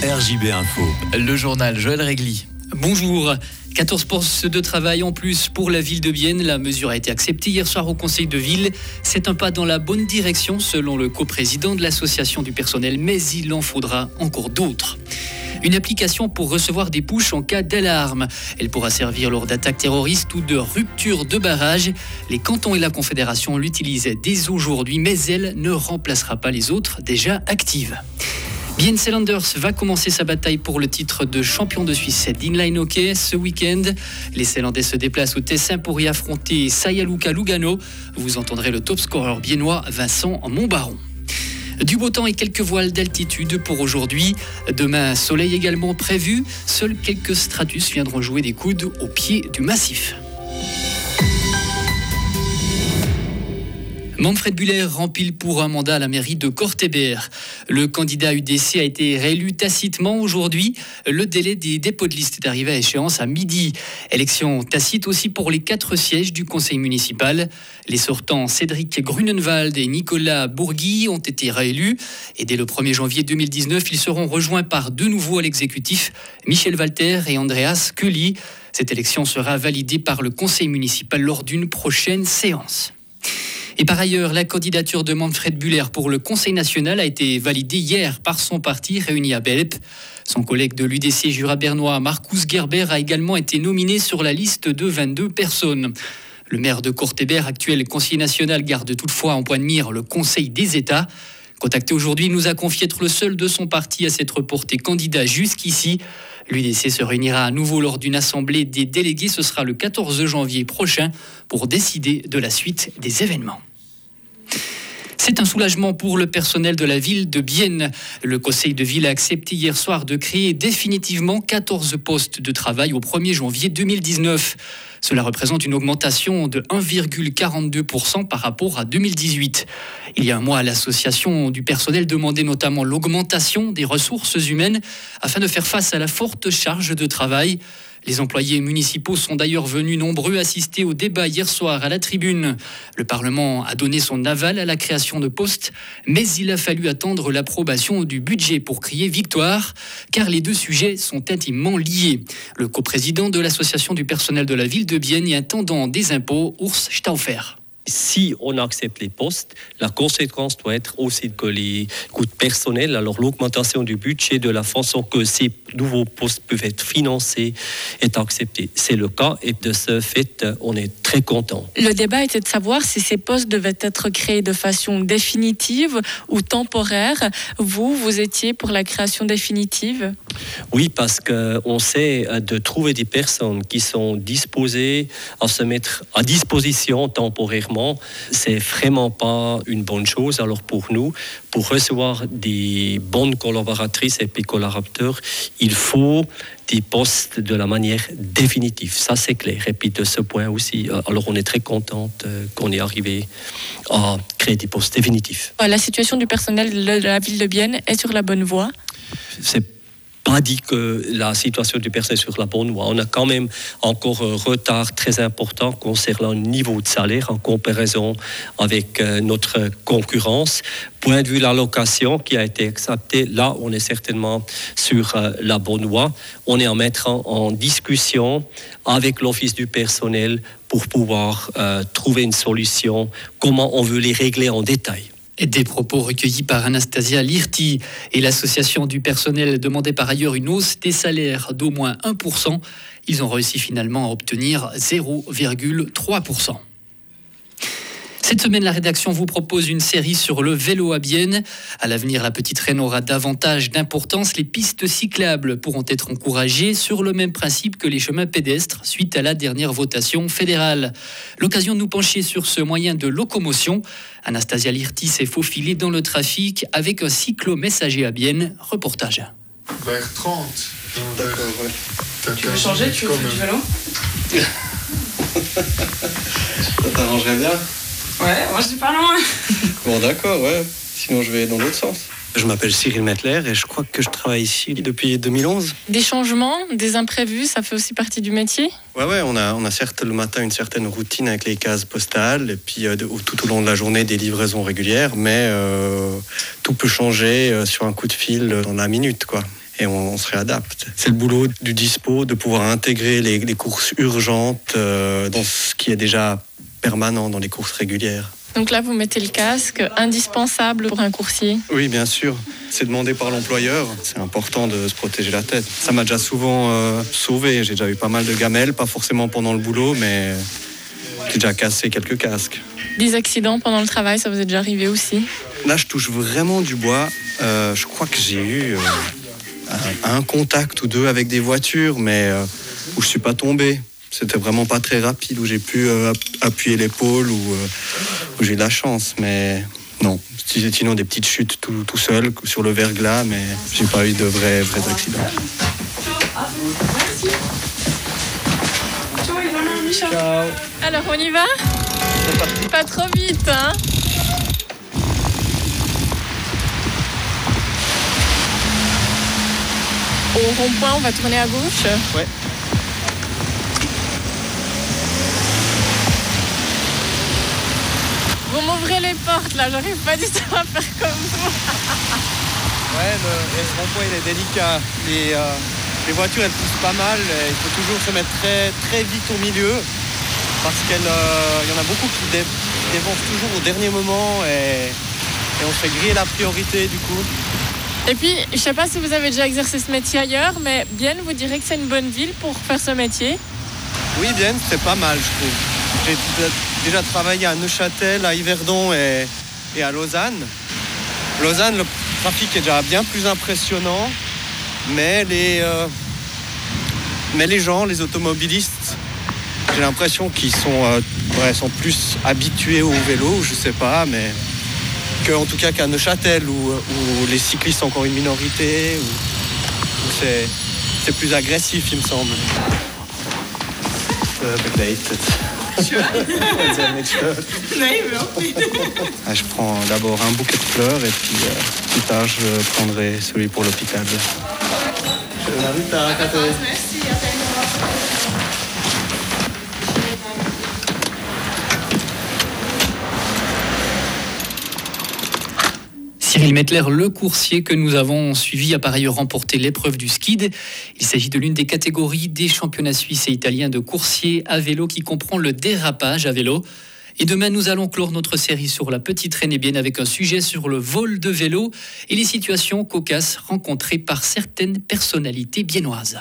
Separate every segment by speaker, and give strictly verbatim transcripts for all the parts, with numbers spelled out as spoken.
Speaker 1: R J B Info.
Speaker 2: Le journal Joël Régli.
Speaker 3: Bonjour. quatorze postes de travail en plus pour la ville de Bienne. La mesure a été acceptée hier soir au conseil de ville. C'est un pas dans la bonne direction selon le coprésident de l'association du personnel, mais il en faudra encore d'autres. Une application pour recevoir des pushs en cas d'alarme. Elle pourra servir lors d'attaques terroristes ou de rupture de barrage. Les cantons et la Confédération l'utilisent dès aujourd'hui, mais elle ne remplacera pas les autres déjà actives. Bienne Selanders va commencer sa bataille pour le titre de champion de Suisse d'inline hockey ce week-end. Les Selandais se déplacent au Tessin pour y affronter Sayaluka Lugano. Vous entendrez le top scoreur biennois Vincent Montbaron. Du beau temps et quelques voiles d'altitude pour aujourd'hui. Demain, soleil également prévu. Seuls quelques stratus viendront jouer des coudes au pied du massif. Manfred Bühler rempile pour un mandat à la mairie de Korteberg. Le candidat U D C a été réélu tacitement aujourd'hui. Le délai des dépôts de liste est arrivé à échéance à midi. Élection tacite aussi pour les quatre sièges du conseil municipal. Les sortants Cédric Grunenwald et Nicolas Bourgui ont été réélus. Et dès le premier janvier deux mille dix-neuf, ils seront rejoints par deux nouveaux à l'exécutif, Michel Walter et Andreas Cully. Cette élection sera validée par le conseil municipal lors d'une prochaine séance. Et par ailleurs, la candidature de Manfred Bühler pour le Conseil national a été validée hier par son parti réuni à Belp. Son collègue de l'U D C Jura bernois, Marcus Gerber, a également été nominé sur la liste de vingt-deux personnes. Le maire de Korteberg, actuel conseiller national, garde toutefois en point de mire le Conseil des États. Contacté aujourd'hui, il nous a confié être le seul de son parti à s'être porté candidat jusqu'ici. L'U D C se réunira à nouveau lors d'une assemblée des délégués. Ce sera le quatorze janvier prochain pour décider de la suite des événements. C'est un soulagement pour le personnel de la ville de Bienne. Le conseil de ville a accepté hier soir de créer définitivement quatorze postes de travail au premier janvier deux mille dix-neuf. Cela représente une augmentation de un virgule quarante-deux pour cent par rapport à deux mille dix-huit. Il y a un mois, l'association du personnel demandait notamment l'augmentation des ressources humaines afin de faire face à la forte charge de travail. Les employés municipaux sont d'ailleurs venus nombreux assister au débat hier soir à la tribune. Le Parlement a donné son aval à la création de postes, mais il a fallu attendre l'approbation du budget pour crier victoire, car les deux sujets sont intimement liés. Le coprésident de l'association du personnel de la ville de Bienne et intendant des impôts, Urs Stauffer.
Speaker 4: Si on accepte les postes, la conséquence doit être aussi que les coûts personnels, alors l'augmentation du budget de la façon que ces nouveaux postes peuvent être financés est acceptée. C'est le cas et de ce fait, on est très content.
Speaker 5: Le débat était de savoir si ces postes devaient être créés de façon définitive ou temporaire. Vous, vous étiez pour la création définitive ?
Speaker 4: Oui, parce qu'on sait de trouver des personnes qui sont disposées à se mettre à disposition temporairement. C'est vraiment pas une bonne chose. Alors pour nous, pour recevoir des bonnes collaboratrices et puis collaborateurs, il faut des postes de la manière définitive. Ça, c'est clair. Et puis de ce point aussi, alors on est très contente qu'on ait arrivé à créer des postes définitifs.
Speaker 5: La situation du personnel de la ville de Bienne est sur la bonne voie.
Speaker 4: C'est pas dit que la situation du personnel est sur la bonne voie. On a quand même encore un retard très important concernant le niveau de salaire en comparaison avec notre concurrence. Point de vue de l'allocation qui a été acceptée, là, on est certainement sur la bonne voie. On est en mettant en discussion avec l'Office du personnel pour pouvoir euh, trouver une solution, comment on veut les régler en détail.
Speaker 3: Des propos recueillis par Anastasia Lirti et l'association du personnel demandait par ailleurs une hausse des salaires d'au moins un pour cent. Ils ont réussi finalement à obtenir zéro virgule trois pour cent. Cette semaine, la rédaction vous propose une série sur le vélo à Bienne. À l'avenir, la petite Reine aura davantage d'importance. Les pistes cyclables pourront être encouragées sur le même principe que les chemins pédestres suite à la dernière votation fédérale. L'occasion de nous pencher sur ce moyen de locomotion. Anastasia Lirti s'est faufilée dans le trafic avec un cyclo-messager à Bienne. Reportage.
Speaker 6: Vers trente.
Speaker 7: D'accord, ouais. Tu veux changer, tu veux faire du vélo? Ça t'arrangerait bien?
Speaker 8: Ouais, moi je suis pas loin.
Speaker 7: Bon d'accord, ouais. Sinon je vais dans l'autre sens. Je m'appelle Cyril Mettler et je crois que je travaille ici depuis deux mille onze.
Speaker 5: Des changements, des imprévus, ça fait aussi partie du métier ?
Speaker 7: Ouais, ouais, on a, on a certes le matin une certaine routine avec les cases postales et puis euh, de, tout au long de la journée des livraisons régulières, mais euh, tout peut changer euh, sur un coup de fil dans la minute, quoi. et on, on se réadapte. C'est le boulot du dispo de pouvoir intégrer les, les courses urgentes euh, dans ce qui est déjà permanent dans les courses régulières.
Speaker 5: Donc là, vous mettez le casque, indispensable pour un coursier.
Speaker 7: Oui, bien sûr. C'est demandé par l'employeur. C'est important de se protéger la tête. Ça m'a déjà souvent euh, sauvé. J'ai déjà eu pas mal de gamelles, pas forcément pendant le boulot, mais j'ai déjà cassé quelques casques.
Speaker 5: Des accidents pendant le travail, ça vous est déjà arrivé aussi?
Speaker 7: Là, je touche vraiment du bois. Euh, je crois que j'ai eu euh, un, un contact ou deux avec des voitures, mais euh, où je suis pas tombé. C'était vraiment pas très rapide, où j'ai pu euh, appuyer l'épaule, ou euh, où j'ai eu de la chance, mais non. Sinon, des petites chutes tout, tout seul sur le verglas, mais j'ai pas eu de vrais, vrais accidents.
Speaker 5: Ciao. Alors, on y va?
Speaker 7: C'est parti.
Speaker 5: Pas trop vite, hein? Au rond-point, on va tourner à gauche.
Speaker 7: Ouais.
Speaker 5: Vous m'ouvrez les portes, là, j'arrive pas du tout à faire comme vous.
Speaker 7: Ouais, le, le rond-point, il est délicat. Les, euh, les voitures, elles poussent pas mal. Il faut toujours se mettre très, très vite au milieu, parce qu'il euh, y en a beaucoup qui dé, dévancent toujours au dernier moment, et, et on se fait griller la priorité, du coup.
Speaker 5: Et puis, je sais pas si vous avez déjà exercé ce métier ailleurs, mais Bienne, vous direz que c'est une bonne ville pour faire ce métier?
Speaker 7: Oui, Bienne, c'est pas mal, je trouve. J'ai déjà travaillé à Neuchâtel, à Yverdon et, et à Lausanne. Lausanne, le trafic est déjà bien plus impressionnant, mais les, euh, mais les gens, les automobilistes, j'ai l'impression qu'ils sont, euh, ouais, sont plus habitués au vélo, je sais pas, mais que, en tout cas qu'à Neuchâtel, où, où les cyclistes sont encore une minorité, où, où c'est, c'est plus agressif, il me semble. Ah, je prends d'abord un bouquet de fleurs et puis euh, plus tard je prendrai celui pour l'hôpital.
Speaker 3: Cyril Mettler, le coursier que nous avons suivi, a par ailleurs remporté l'épreuve du skid. Il s'agit de l'une des catégories des championnats suisses et italiens de coursiers à vélo qui comprend le dérapage à vélo. Et demain, nous allons clore notre série sur la petite Rhénébienne avec un sujet sur le vol de vélo et les situations cocasses rencontrées par certaines personnalités biennoises.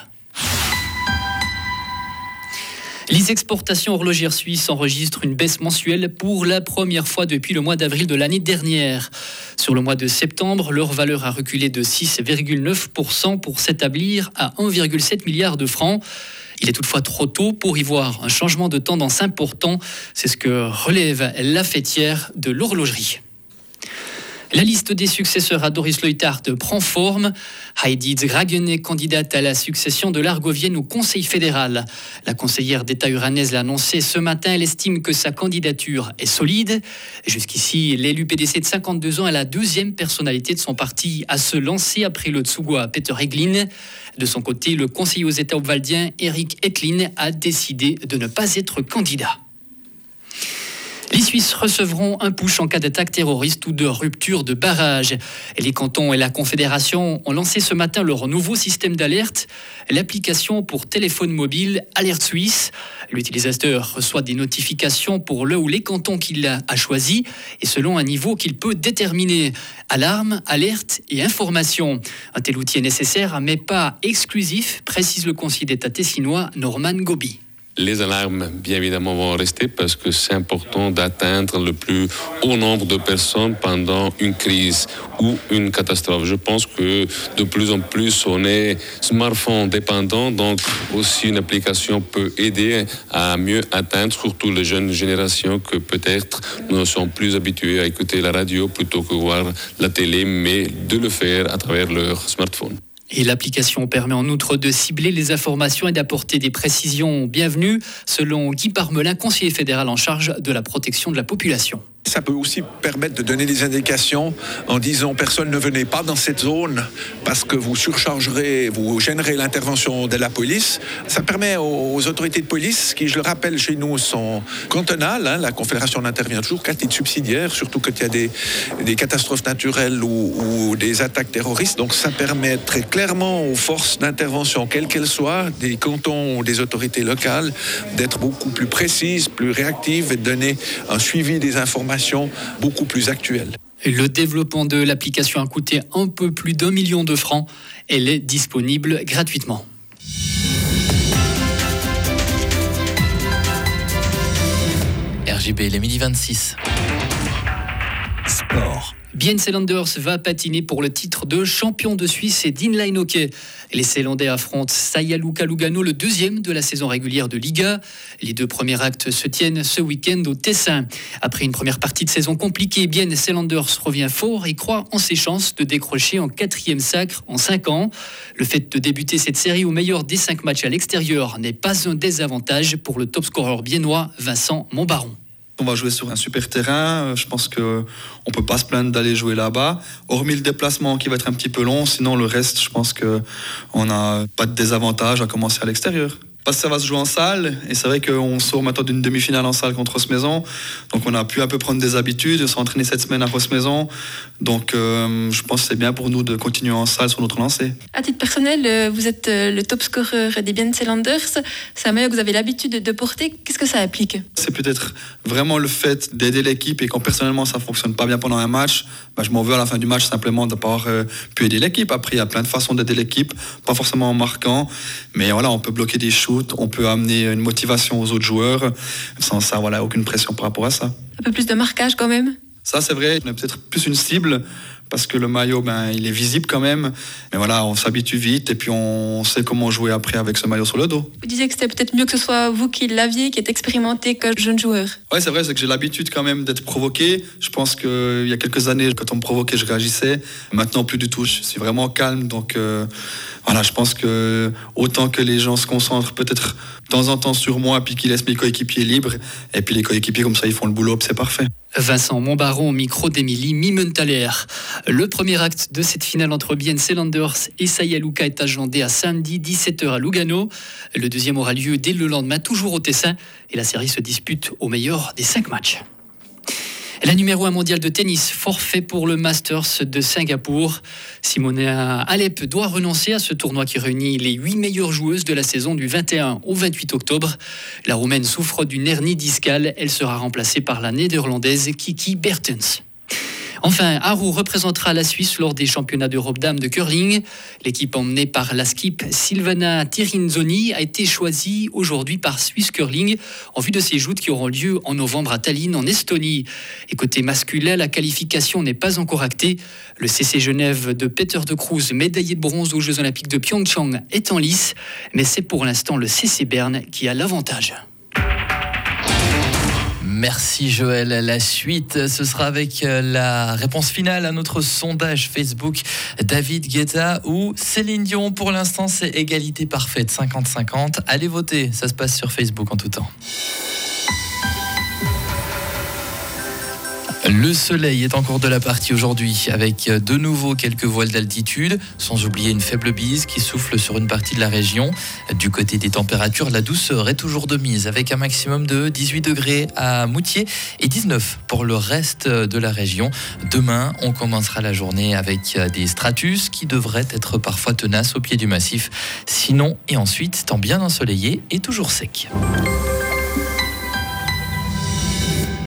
Speaker 3: Les exportations horlogères suisses enregistrent une baisse mensuelle pour la première fois depuis le mois d'avril de l'année dernière. Sur le mois de septembre, leur valeur a reculé de six virgule neuf pour cent pour s'établir à un virgule sept milliard de francs. Il est toutefois trop tôt pour y voir un changement de tendance important. C'est ce que relève la fêtière de l'horlogerie. La liste des successeurs à Doris Leuthard prend forme. Heidi Zgragen est candidate à la succession de l'Argovienne au Conseil fédéral. La conseillère d'État uranaise l'a annoncé ce matin. Elle estime que sa candidature est solide. Jusqu'ici, l'élue P D C de cinquante-deux ans est la deuxième personnalité de son parti à se lancer après le Tsugois Peter Eglin. De son côté, le conseiller aux États obwaldiens Eric Etlin a décidé de ne pas être candidat. Les Suisses recevront un push en cas d'attaque terroriste ou de rupture de barrage. Les cantons et la Confédération ont lancé ce matin leur nouveau système d'alerte, l'application pour téléphone mobile Alerte Suisse. L'utilisateur reçoit des notifications pour le ou les cantons qu'il a choisis et selon un niveau qu'il peut déterminer. Alarme, alerte et information. Un tel outil est nécessaire mais pas exclusif, précise le conseiller d'État tessinois Norman Gobi.
Speaker 1: Les alarmes, bien évidemment, vont rester parce que c'est important d'atteindre le plus haut nombre de personnes pendant une crise ou une catastrophe. Je pense que de plus en plus, on est smartphone dépendant, donc aussi une application peut aider à mieux atteindre, surtout les jeunes générations que peut-être ne sont plus habitués à écouter la radio plutôt que voir la télé, mais de le faire à travers leur smartphone.
Speaker 3: Et l'application permet en outre de cibler les informations et d'apporter des précisions bienvenues, selon Guy Parmelin, conseiller fédéral en charge de la protection de la population.
Speaker 9: Ça peut aussi permettre de donner des indications en disant personne ne venez pas dans cette zone parce que vous surchargerez, vous gênerez l'intervention de la police. Ça permet aux, aux autorités de police, qui je le rappelle chez nous sont cantonales, hein, la Confédération n'intervient toujours qu'à titre subsidiaire, surtout quand il y a des, des catastrophes naturelles ou, ou des attaques terroristes. Donc ça permet très clairement aux forces d'intervention, quelles qu'elles soient, des cantons ou des autorités locales, d'être beaucoup plus précises, plus réactives et de donner un suivi des informations beaucoup plus actuelle.
Speaker 3: Le développement de l'application a coûté un peu plus d'un million de francs. Elle est disponible gratuitement.
Speaker 2: R J B, les midi vingt-six.
Speaker 3: Sport. Bien Zeelanders va patiner pour le titre de champion de Suisse et d'inline hockey. Les Zélandais affrontent Saialuka Lugano, le deuxième de la saison régulière de Liga. Les deux premiers actes se tiennent ce week-end au Tessin. Après une première partie de saison compliquée, Bien Zeelanders revient fort et croit en ses chances de décrocher un quatrième sacre en cinq ans. Le fait de débuter cette série au meilleur des cinq matchs à l'extérieur n'est pas un désavantage pour le top scoreur biennois Vincent Montbaron.
Speaker 10: On va jouer sur un super terrain, je pense qu'on ne peut pas se plaindre d'aller jouer là-bas, hormis le déplacement qui va être un petit peu long, sinon le reste, je pense qu'on n'a pas de désavantage à commencer à l'extérieur. Parce que ça va se jouer en salle, et c'est vrai qu'on sort maintenant d'une demi-finale en salle contre Rosmaison, donc on a pu un peu prendre des habitudes, s'entraîner cette semaine à Rosmaison, donc euh, je pense que c'est bien pour nous de continuer en salle sur notre lancée.
Speaker 11: À titre personnel, vous êtes le top scoreur des Bien Zeelanders, c'est un maillot que vous avez l'habitude de porter, qu'est-ce que ça implique ?
Speaker 10: C'est peut-être vraiment le fait d'aider l'équipe, et quand personnellement ça ne fonctionne pas bien pendant un match, bah, je m'en veux à la fin du match simplement de ne pas avoir euh, pu aider l'équipe. Après il y a plein de façons d'aider l'équipe, pas forcément en marquant, mais voilà, on peut bloquer des shoots, on peut amener une motivation aux autres joueurs. Sans ça, voilà, aucune pression par rapport à ça.
Speaker 11: Un peu plus de marquage quand même ?
Speaker 10: Ça, c'est vrai, on est peut-être plus une cible parce que le maillot, ben, il est visible quand même. Mais voilà, on s'habitue vite et puis on sait comment jouer après avec ce maillot sur le dos.
Speaker 11: Vous disiez que c'était peut-être mieux que ce soit vous qui l'aviez, qui êtes expérimenté que jeune joueur.
Speaker 10: Oui, c'est vrai, c'est que j'ai l'habitude quand même d'être provoqué. Je pense qu'il y a quelques années, quand on me provoquait, je réagissais. Maintenant, plus du tout. Je suis vraiment calme. Donc euh, voilà, je pense que autant que les gens se concentrent peut-être de temps en temps sur moi puis qu'ils laissent mes coéquipiers libres. Et puis les coéquipiers, comme ça, ils font le boulot, c'est parfait.
Speaker 3: Vincent Montbaron au micro d'Émilie Mimenthaler. Le premier acte de cette finale entre Bien Zeelanders et Saialuka est agendé à samedi dix-sept heures à Lugano. Le deuxième aura lieu dès le lendemain, toujours au Tessin, et la série se dispute au meilleur des cinq matchs. La numéro un mondiale de tennis, forfait pour le Masters de Singapour. Simona Halep doit renoncer à ce tournoi qui réunit les huit meilleures joueuses de la saison du vingt et un au vingt-huit octobre. La Roumaine souffre d'une hernie discale. Elle sera remplacée par la Néerlandaise Kiki Bertens. Enfin, Aru représentera la Suisse lors des championnats d'Europe dames de curling. L'équipe emmenée par la skip Silvana Tirinzoni a été choisie aujourd'hui par Swiss Curling en vue de ses joutes qui auront lieu en novembre à Tallinn, en Estonie. Et côté masculin, la qualification n'est pas encore actée. Le C C Genève de Peter de Cruz, médaillé de bronze aux Jeux Olympiques de Pyeongchang, est en lice. Mais c'est pour l'instant le C C Berne qui a l'avantage.
Speaker 2: Merci Joël. La suite, ce sera avec la réponse finale à notre sondage Facebook David Guetta ou Céline Dion. Pour l'instant, c'est égalité parfaite, cinquante cinquante. Allez voter, ça se passe sur Facebook en tout temps. Le soleil est encore de la partie aujourd'hui, avec de nouveau quelques voiles d'altitude, sans oublier une faible bise qui souffle sur une partie de la région. Du côté des températures, la douceur est toujours de mise, avec un maximum de dix-huit degrés à Moutier et dix-neuf pour le reste de la région. Demain, on commencera la journée avec des stratus qui devraient être parfois tenaces au pied du massif. Sinon, et ensuite, temps bien ensoleillé et toujours sec.